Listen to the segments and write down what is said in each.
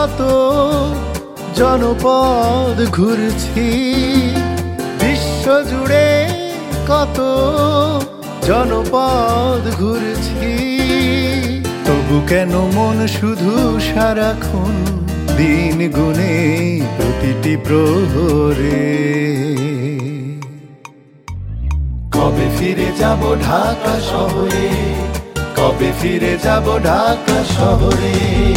কত জনপদ ঘুরছি, বিশ্ব জুড়ে কত জনপদ ঘুরছি। তবু কেন মন শুধু সারাক্ষণ দিন গুনে প্রতিটি প্রহরে। কবে ফিরে যাব ঢাকা শহরে, কবে ফিরে যাব ঢাকা শহরে।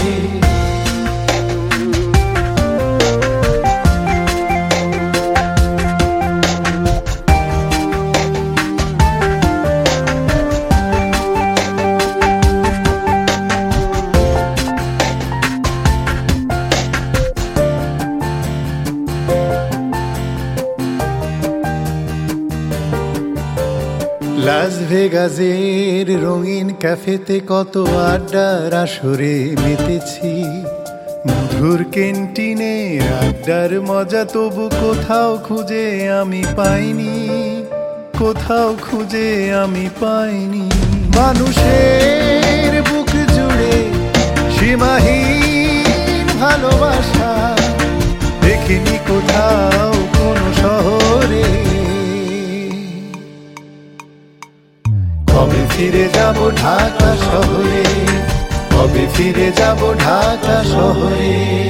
লাস ভেগাসের রঙিন ক্যাফেতে কত আড্ডার আসরে মেতেছি, মধুর ক্যান্টিনের আড্ডার মজা তবু কোথাও খুঁজে আমি পাইনি, কোথাও খুঁজে আমি পাইনি। মানুষের বুক জুড়ে সীমাহীন ভালোবাসা দেখিনি কোথাও কোনো শহরে। কবে ফিরে যাব ঢাকা শহরে, কবে ফিরে যাব ঢাকা শহরে।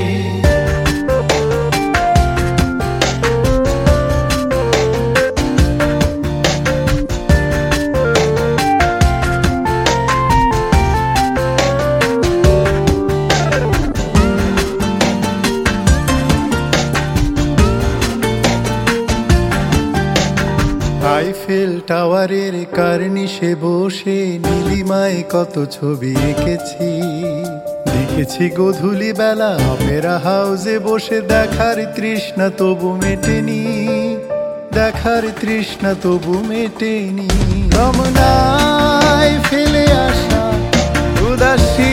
আইফেল টাওয়ারের কার্নিশে বসে নীলিমায় কত ছবি এঁকেছি, দেখেছি গোধূলি বেলা অপেরা হাউসে বসে দেখার তৃষ্ণা তবু মেটেনি, দেখার তৃষ্ণা তবু মেটেনি। রমনায় ফেলে আসা উদাসী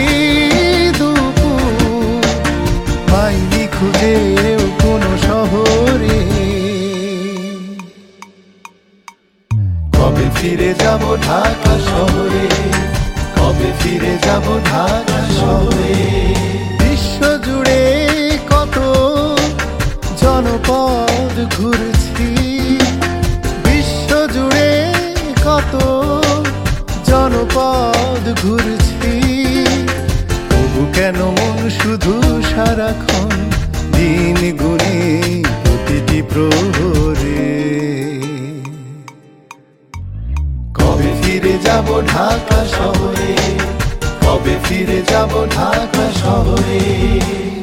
দুপুর পাইনি খুঁজে কোনো শহরে। কবে ফিরে যাব ঢাকা শহরে, কবে ফিরে যাব ঢাকা শহরে। বিশ্ব জুড়ে কত জনপদ ঘুরছি, বিশ্ব জুড়ে কত জনপদ ঘুরছি। তবু কেন মন শুধু সারাক্ষণ দিন গুনে প্রতিটি প্রহরে। কবে ফিরে যাব ঢাকা শহরে, কবে ফিরে যাব ঢাকা শহরে।